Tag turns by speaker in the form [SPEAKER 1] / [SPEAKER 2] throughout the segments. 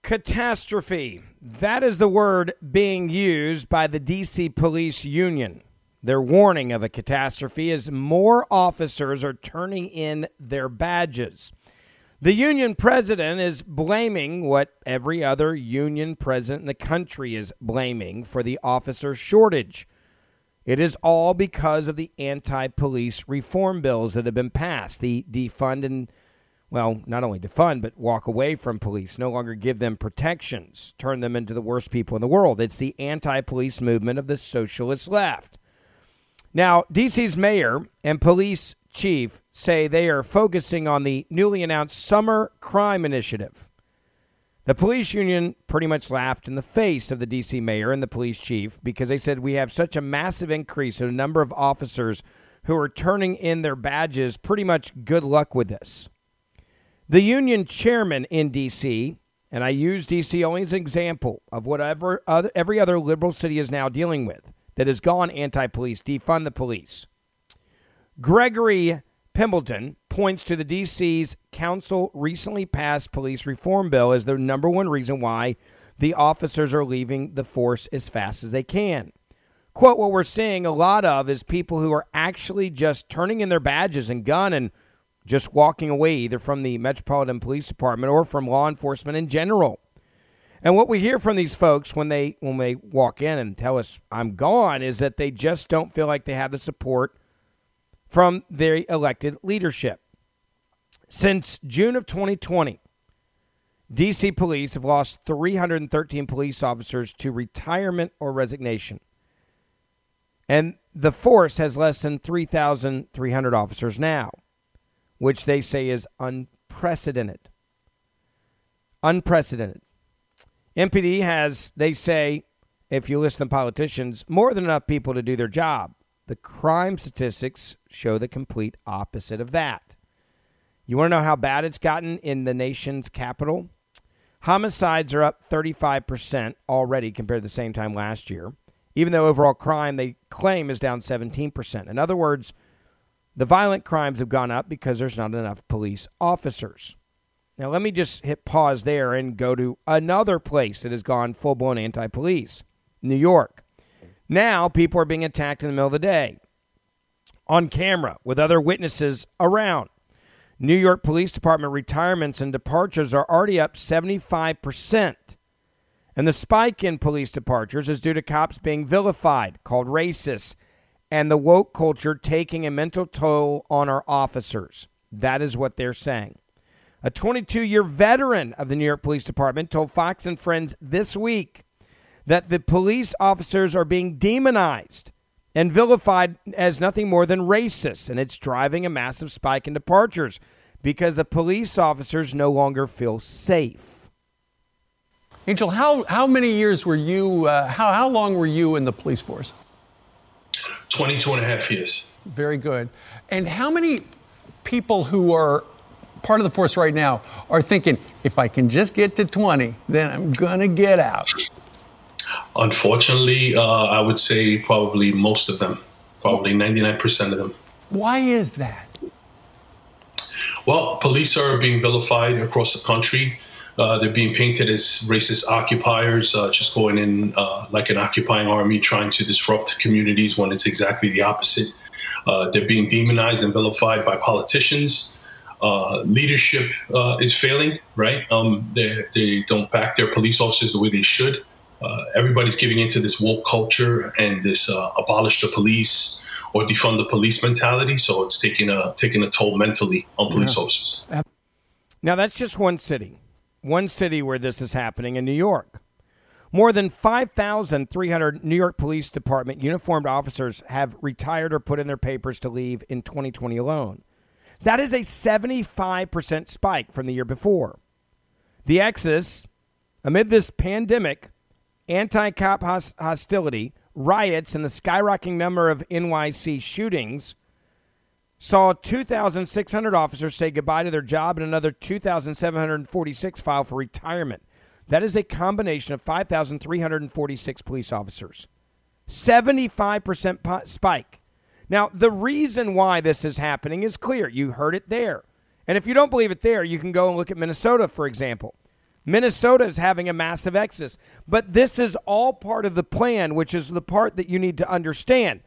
[SPEAKER 1] Catastrophe. That is the word being used by the D.C. Police Union. They're warning of a catastrophe as more officers are turning in their badges. The union president is blaming what every other union president in the country is blaming for the officer shortage. It is all because of the anti-police reform bills that have been passed. The defund and, well, not only defund, but walk away from police, no longer give them protections, turn them into the worst people in the world. It's the anti-police movement of the socialist left. Now, D.C.'s mayor and police chief say they are focusing on the newly announced Summer Crime Initiative. The police union pretty much laughed in the face of the D.C. mayor and the police chief because they said we have such a massive increase in the number of officers who are turning in their badges. Pretty much good luck with this. The union chairman in D.C., and I use D.C. only as an example of whatever every other liberal city is now dealing with, that has gone anti-police, defund the police. Gregory Pimbleton points to the D.C.'s council recently passed police reform bill as the number one reason why the officers are leaving the force as fast as they can. Quote, what we're seeing a lot of is people who are actually just turning in their badges and gun and just walking away either from the Metropolitan Police Department or from law enforcement in general. And what we hear from these folks when they walk in and tell us I'm gone is that they just don't feel like they have the support from their elected leadership. Since June of 2020, D.C. police have lost 313 police officers to retirement or resignation. And the force has less than 3,300 officers now, which they say is unprecedented. Unprecedented. MPD has, they say, if you listen to politicians, more than enough people to do their job. The crime statistics show the complete opposite of that. You want to know how bad it's gotten in the nation's capital? Homicides are up 35% already compared to the same time last year, even though overall crime, they claim, is down 17%. In other words, the violent crimes have gone up because there's not enough police officers. Now, let me just hit pause there and go to another place that has gone full-blown anti-police, New York. Now, people are being attacked in the middle of the day on camera with other witnesses around. New York Police Department retirements and departures are already up 75%. And the spike in police departures is due to cops being vilified, called racist, and the woke culture taking a mental toll on our officers. That is what they're saying. A 22-year veteran of the New York Police Department told Fox and Friends this week that the police officers are being demonized and vilified as nothing more than racist, and it's driving a massive spike in departures because the police officers no longer feel safe.
[SPEAKER 2] Angel, how many years were you, how long were you in the police force?
[SPEAKER 3] 22 and a half years.
[SPEAKER 2] Very good. And how many people who are part of the force right now are thinking, if I can just get to 20, then I'm going to get out?
[SPEAKER 3] Unfortunately, I would say probably most of them, probably 99% of them.
[SPEAKER 2] Why is that?
[SPEAKER 3] Well, police are being vilified across the country. They're being painted as racist occupiers, just going in like an occupying army trying to disrupt communities when it's exactly the opposite. They're being demonized and vilified by politicians. Leadership is failing, right? They don't back their police officers the way they should. Everybody's giving into this woke culture and this abolish the police or defund the police mentality. So it's taking a toll mentally on police officers.
[SPEAKER 1] Now, that's just one city where this is happening in New York. More than 5,300 New York Police Department uniformed officers have retired or put in their papers to leave in 2020 alone. That is a 75% spike from the year before. The exodus, amid this pandemic, anti-cop hostility, riots, and the skyrocketing number of NYC shootings, saw 2,600 officers say goodbye to their job and another 2,746 file for retirement. That is a combination of 5,346 police officers. 75% spike. Now, the reason why this is happening is clear. You heard it there. And if you don't believe it there, you can go and look at Minnesota, for example. Minnesota is having a massive exodus. But this is all part of the plan, which is the part that you need to understand.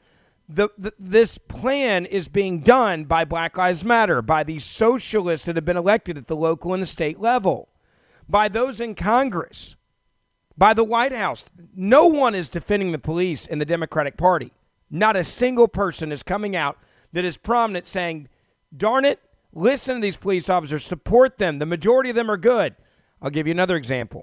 [SPEAKER 1] This plan is being done by Black Lives Matter, by these socialists that have been elected at the local and the state level, by those in Congress, by the White House. No one is defending the police in the Democratic Party. Not a single person is coming out that is prominent saying, darn it, listen to these police officers, support them. The majority of them are good. I'll give you another example.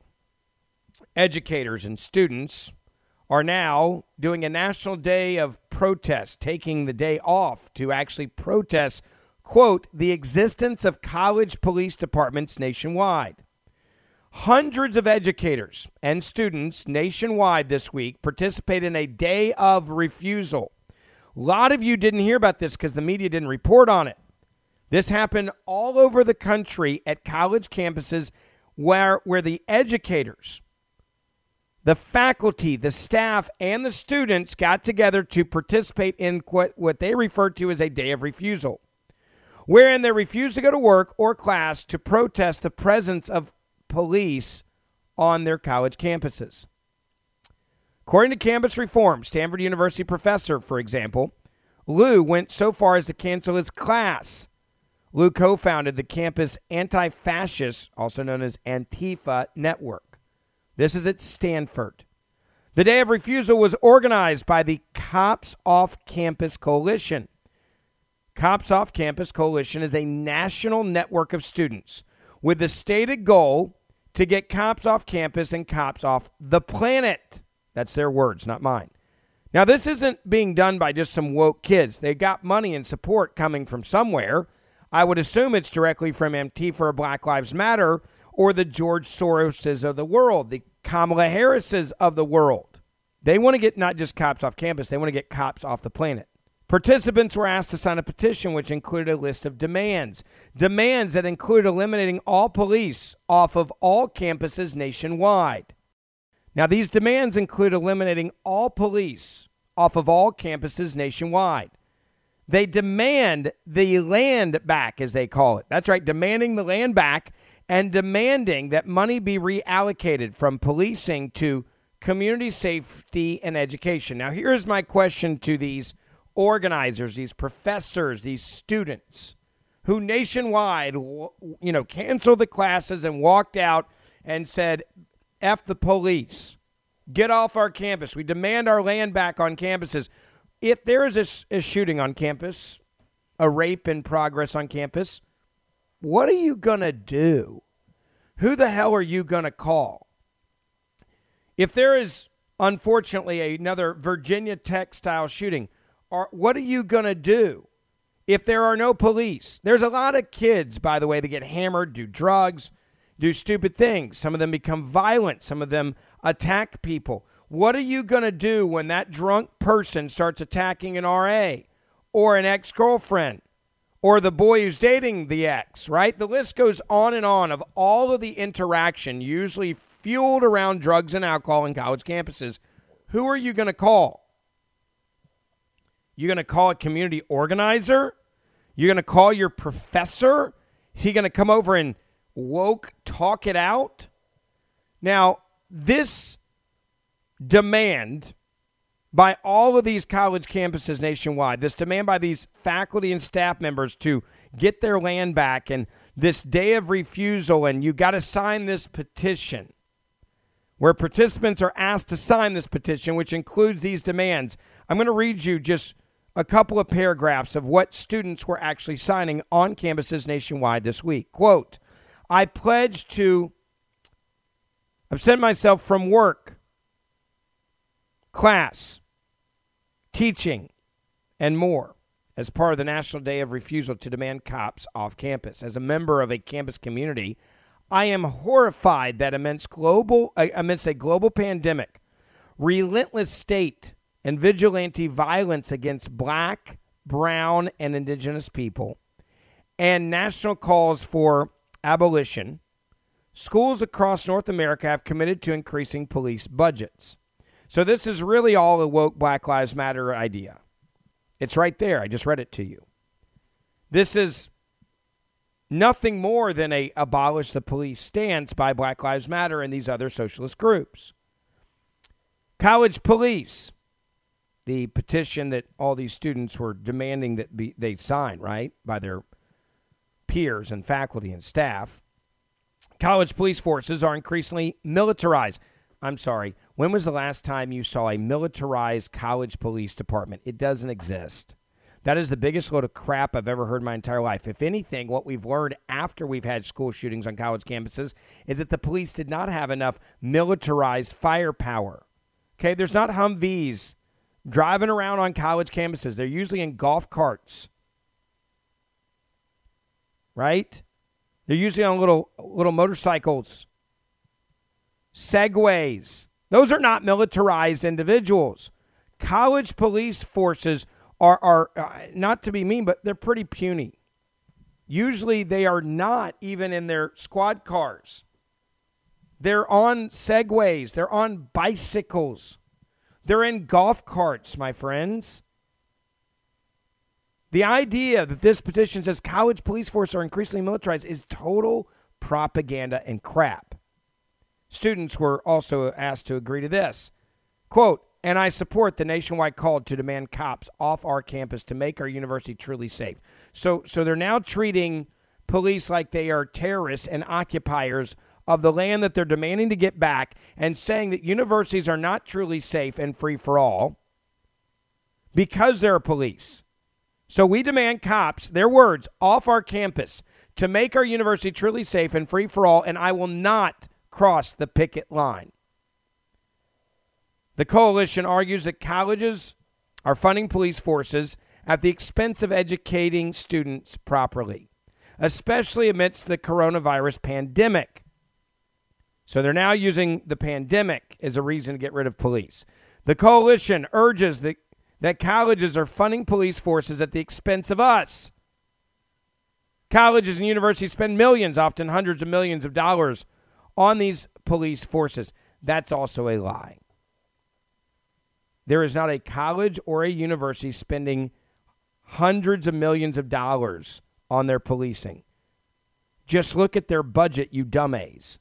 [SPEAKER 1] Educators and students are now doing a national day of protest, taking the day off to actually protest, quote, the existence of college police departments nationwide. Hundreds of educators and students nationwide this week participate in a day of refusal. A lot of you didn't hear about this because the media didn't report on it. This happened all over the country at college campuses where the educators, the faculty, the staff, and the students got together to participate in what they referred to as a day of refusal, wherein they refused to go to work or class to protest the presence of police on their college campuses. According to Campus Reform, Stanford University professor, for example, Lou went so far as to cancel his class. Lou co-founded the campus anti-fascist, also known as Antifa, network. This is at Stanford. The Day of Refusal was organized by the Cops Off Campus Coalition. Cops Off Campus Coalition is a national network of students with the stated goal to get cops off campus and cops off the planet. That's their words, not mine. Now, this isn't being done by just some woke kids. They got money and support coming from somewhere. I would assume it's directly from Antifa or Black Lives Matter or the George Soroses of the world, the Kamala Harrises of the world. They want to get not just cops off campus, they want to get cops off the planet. Participants were asked to sign a petition which included a list of demands. Demands that included eliminating all police off of all campuses nationwide. Now, these demands include eliminating all police off of all campuses nationwide. They demand the land back, as they call it. That's right, demanding the land back and demanding that money be reallocated from policing to community safety and education. Now, here's my question to these organizers, these professors, these students who nationwide, canceled the classes and walked out and said, F the police, get off our campus. We demand our land back on campuses. If there is a shooting on campus, a rape in progress on campus, what are you going to do? Who the hell are you going to call? If there is, unfortunately, another Virginia Tech-style shooting, what are you going to do if there are no police? There's a lot of kids, by the way, that get hammered, do drugs, do stupid things. Some of them become violent. Some of them attack people. What are you going to do when that drunk person starts attacking an RA or an ex-girlfriend or the boy who's dating the ex, right? The list goes on and on of all of the interaction usually fueled around drugs and alcohol in college campuses. Who are you going to call? You're going to call a community organizer? You're going to call your professor? Is he going to come over and woke talk it out? Now, this demand by all of these college campuses nationwide, this demand by these faculty and staff members to get their land back and this day of refusal, and you got to sign this petition where participants are asked to sign this petition, which includes these demands. I'm going to read you just a couple of paragraphs of what students were actually signing on campuses nationwide this week. Quote, I pledge to absent myself from work, class, teaching, and more as part of the National Day of Refusal to demand cops off campus. As a member of a campus community, I am horrified that amidst a global pandemic, relentless state and vigilante violence against black, brown, and indigenous people, and national calls for abolition, schools across North America have committed to increasing police budgets. So this is really all a woke Black Lives Matter idea. It's right there. I just read it to you. This is Nothing more than a abolish the police stance by Black Lives Matter and these other socialist groups. College police, the petition that all these students were demanding that they sign, right, by their peers and faculty and staff. College police forces are increasingly militarized. I'm sorry, when was the last time you saw a militarized college police department? It doesn't exist. That is the biggest load of crap I've ever heard in my entire life. If anything, what we've learned after we've had school shootings on college campuses is that the police did not have enough militarized firepower. Okay, there's not Humvees driving around on college campuses. They're usually in golf carts, right? They're usually on little motorcycles, Segways. Those are not militarized individuals. College police forces are not to be mean, but they're pretty puny. Usually they are not even in their squad cars. They're on Segways. They're on bicycles. They're in golf carts, my friends. The idea that this petition says college police forces are increasingly militarized is total propaganda and crap. Students were also asked to agree to this. Quote, and I support the nationwide call to demand cops off our campus to make our university truly safe. So they're now treating police like they are terrorists and occupiers of the land that they're demanding to get back, and saying that universities are not truly safe and free for all because they're police. So we demand cops, their words, off our campus to make our university truly safe and free for all, and I will not cross the picket line. The coalition argues that colleges are funding police forces at the expense of educating students properly, especially amidst the coronavirus pandemic. So they're now using the pandemic as a reason to get rid of police. The coalition urges that colleges are funding police forces at the expense of us. Colleges and universities spend millions, often hundreds of millions of dollars on these police forces. That's also a lie. There is not a college or a university spending hundreds of millions of dollars on their policing. Just look at their budget, you dumbass.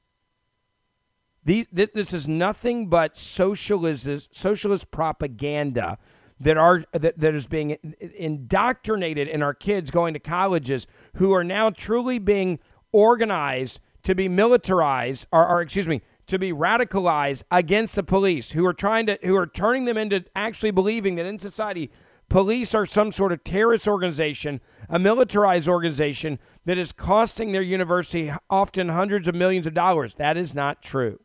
[SPEAKER 1] This is nothing but socialist propaganda that is being indoctrinated in our kids going to colleges, who are now truly being organized to be militarized, to be radicalized against the police, who are turning them into actually believing that in society, police are some sort of terrorist organization, a militarized organization that is costing their university often hundreds of millions of dollars. That is not true.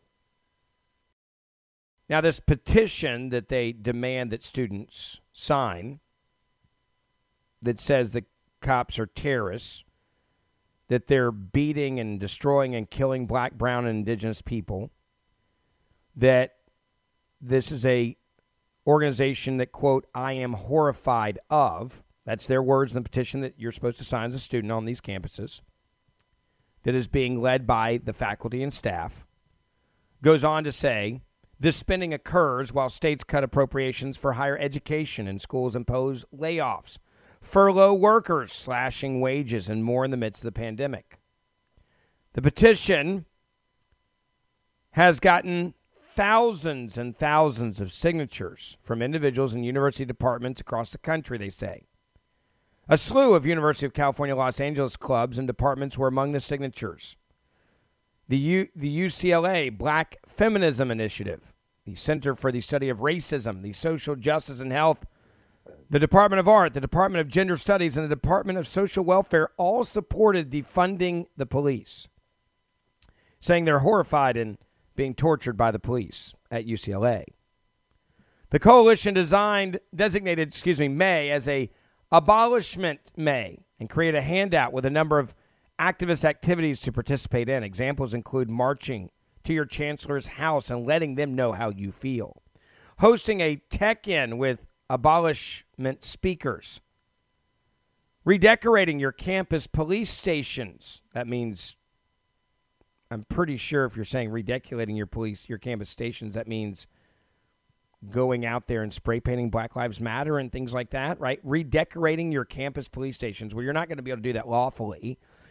[SPEAKER 1] Now, this petition that they demand that students sign that says the cops are terrorists, that they're beating and destroying and killing black, brown, and indigenous people, that this is a organization that, quote, I am horrified of. That's their words in the petition that you're supposed to sign as a student on these campuses, that is being led by the faculty and staff. Goes on to say, this spending occurs while states cut appropriations for higher education and schools impose layoffs, furlough workers, slashing wages, and more in the midst of the pandemic. The petition has gotten thousands and thousands of signatures from individuals in university departments across the country, they say. A slew of University of California, Los Angeles clubs and departments were among the signatures. The UCLA Black Feminism Initiative, the Center for the Study of Racism, the Social Justice and Health, the Department of Art, the Department of Gender Studies, and the Department of Social Welfare all supported defunding the police, saying they're horrified in being tortured by the police at UCLA. The coalition designated May as a abolishment May and created a handout with a number of activist activities to participate in. Examples include marching to your chancellor's house and letting them know how you feel, hosting a tech-in with abolishment speakers, redecorating your campus police stations. That means, I'm pretty sure if you're saying redecorating your campus stations, that means going out there and spray painting Black Lives Matter and things like that, right? Redecorating your campus police stations, where you're not going to be able to do that lawfully.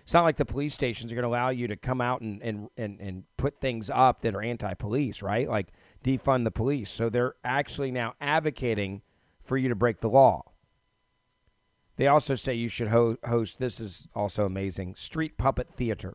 [SPEAKER 1] It's not like the police stations are going to allow you to come out and put things up that are anti-police, right? Like defund the police. So they're actually now advocating for you to break the law. They also say you should host, this is also amazing, street puppet theater.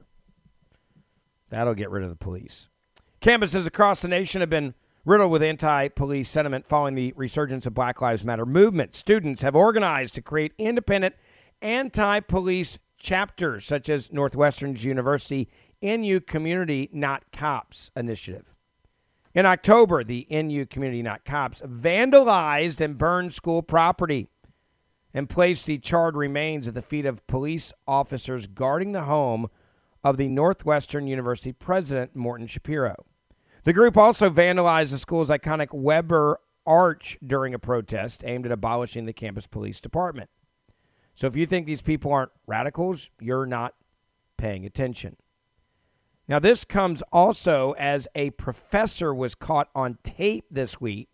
[SPEAKER 1] That'll get rid of the police. Campuses across the nation have been riddled with anti-police sentiment following the resurgence of Black Lives Matter movement. Students have organized to create independent anti-police chapters, such as Northwestern University NU Community Not Cops initiative. In October, the NU Community Not Cops vandalized and burned school property and placed the charred remains at the feet of police officers guarding the home of the Northwestern University president, Morton Shapiro. The group also vandalized the school's iconic Weber Arch during a protest aimed at abolishing the campus police department. So if you think these people aren't radicals, you're not paying attention. Now, this comes also as a professor was caught on tape this week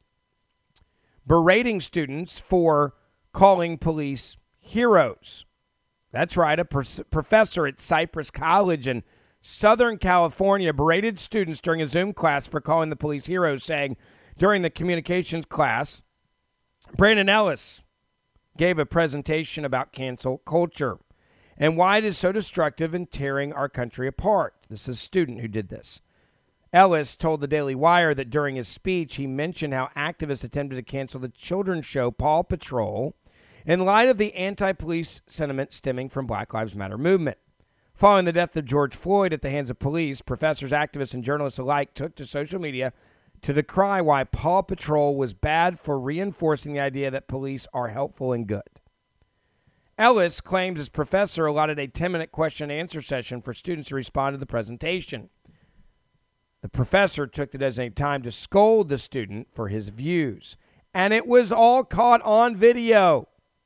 [SPEAKER 1] berating students for calling police heroes. That's right, a professor at Cypress College in Southern California berated students during a Zoom class for calling the police heroes, saying during the communications class, Brandon Ellis gave a presentation about cancel culture and why it is so destructive in tearing our country apart. This is a student who did this. Ellis told the Daily Wire that during his speech, he mentioned how activists attempted to cancel the children's show Paw Patrol in light of the anti-police sentiment stemming from Black Lives Matter movement. Following the death of George Floyd at the hands of police, professors, activists, and journalists alike took to social media to decry why Paw Patrol was bad for reinforcing the idea that police are helpful and good. Ellis claims his professor allotted a 10-minute question-and-answer session for students to respond to the presentation. The professor took the designated time to scold the student for his views, and it was all caught on video.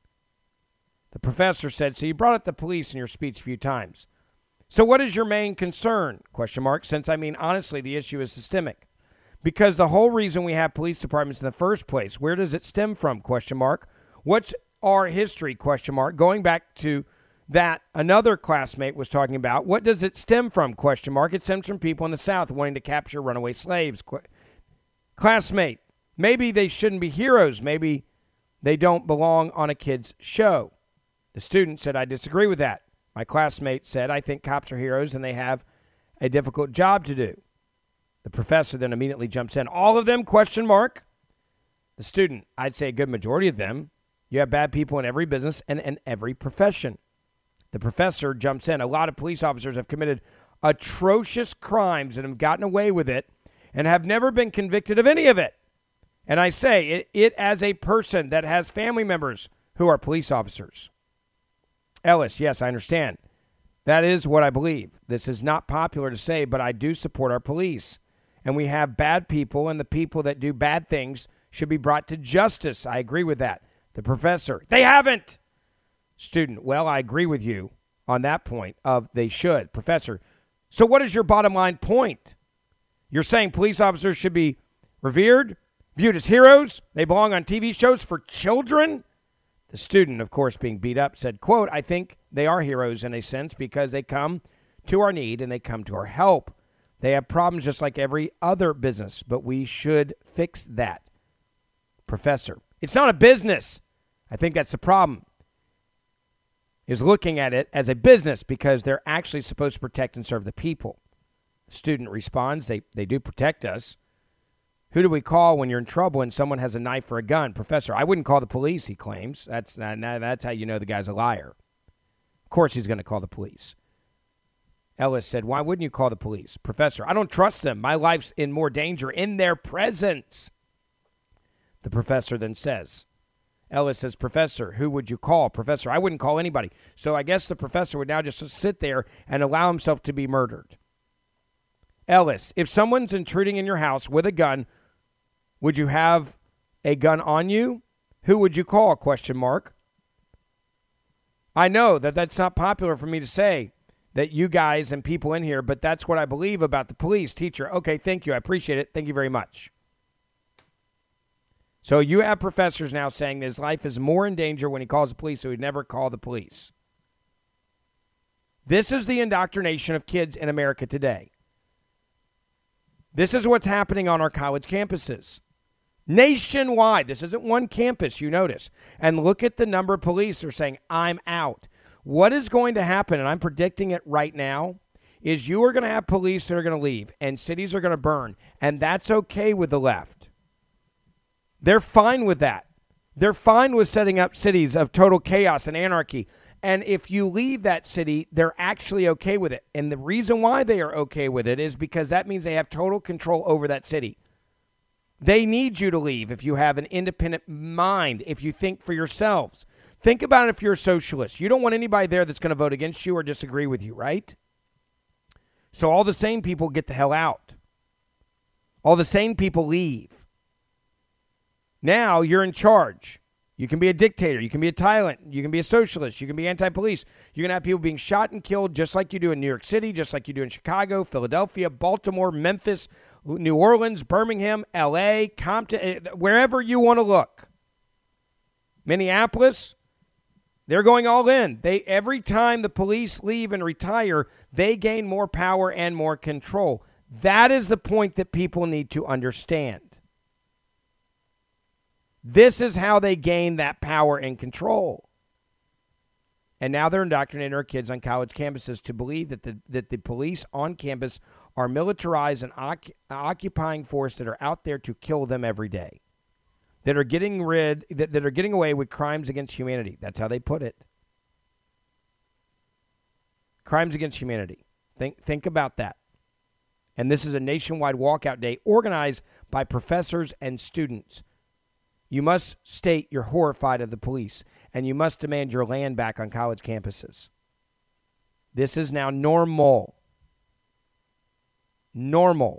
[SPEAKER 1] The professor said, so you brought up the police in your speech a few times. So what is your main concern? ? Since, honestly, the issue is systemic. Because the whole reason we have police departments in the first place, where does it stem from? ? What's our history? ? Going back to that another classmate was talking about, what does it stem from? ? It stems from people in the South wanting to capture runaway slaves. Classmate, maybe they shouldn't be heroes. Maybe they don't belong on a kid's show. The student said, I disagree with that. My classmate said, I think cops are heroes and they have a difficult job to do. The professor then immediately jumps in. All of them? ? The student, I'd say a good majority of them. You have bad people in every business and in every profession. The professor jumps in. A lot of police officers have committed atrocious crimes and have gotten away with it and have never been convicted of any of it. And I say it as a person that has family members who are police officers. Ellis, yes, I understand. That is what I believe. This is not popular to say, but I do support our police. And we have bad people, and the people that do bad things should be brought to justice. I agree with that. The professor, they haven't. Student, well, I agree with you on that point of they should. Professor, so what is your bottom line point? You're saying police officers should be revered, viewed as heroes? They belong on TV shows for children? The student, of course, being beat up, said, quote, I think they are heroes in a sense because they come to our need and they come to our help. They have problems just like every other business, but we should fix that. Professor, it's not a business. I think that's the problem, is looking at it as a business because they're actually supposed to protect and serve the people. The student responds, they do protect us. Who do we call when you're in trouble and someone has a knife or a gun? Professor, I wouldn't call the police, he claims. That's how you know the guy's a liar. Of course he's going to call the police. Ellis said, why wouldn't you call the police? Professor, I don't trust them. My life's in more danger in their presence. The professor then says, Ellis says, Professor, who would you call? Professor, I wouldn't call anybody. So I guess the professor would now just sit there and allow himself to be murdered. Ellis, if someone's intruding in your house with a gun, would you have a gun on you? Who would you call? ? I know that that's not popular for me to say, that you guys and people in here, but that's what I believe about the police. Teacher, okay, thank you. I appreciate it. Thank you very much. So you have professors now saying that his life is more in danger when he calls the police, so he'd never call the police. This is the indoctrination of kids in America today. This is what's happening on our college campuses. Nationwide. This isn't one campus, you notice. And look at the number of police who are saying, I'm out. What is going to happen, and I'm predicting it right now, is you are going to have police that are going to leave and cities are going to burn. And that's okay with the left. They're fine with that. They're fine with setting up cities of total chaos and anarchy. And if you leave that city, they're actually okay with it. And the reason why they are okay with it is because that means they have total control over that city. They need you to leave if you have an independent mind, if you think for yourselves. Think about it if you're a socialist. You don't want anybody there that's going to vote against you or disagree with you, right? So all the sane people get the hell out. All the sane people leave. Now you're in charge. You can be a dictator. You can be a tyrant. You can be a socialist. You can be anti-police. You can have people being shot and killed just like you do in New York City, just like you do in Chicago, Philadelphia, Baltimore, Memphis, New Orleans, Birmingham, L.A., Compton, wherever you want to look. Minneapolis, they're going all in. Every time the police leave and retire, they gain more power and more control. That is the point that people need to understand. This is how they gain that power and control. And now they're indoctrinating our kids on college campuses to believe that the police on campus are militarized and occupying force that are out there to kill them every day. That are getting away with crimes against humanity. That's how they put it. Crimes against humanity. Think about that. And this is a nationwide walkout day organized by professors and students. You must state you're horrified of the police, and you must demand your land back on college campuses. This is now normal. Normal.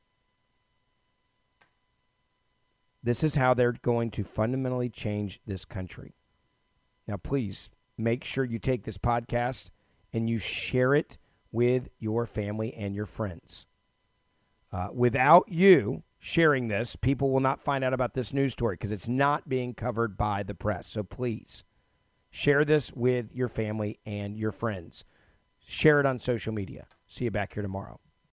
[SPEAKER 1] This is how they're going to fundamentally change this country. Now, please make sure you take this podcast and you share it with your family and your friends. Without you sharing this, people will not find out about this news story because it's not being covered by the press. So please share this with your family and your friends. Share it on social media. See you back here tomorrow.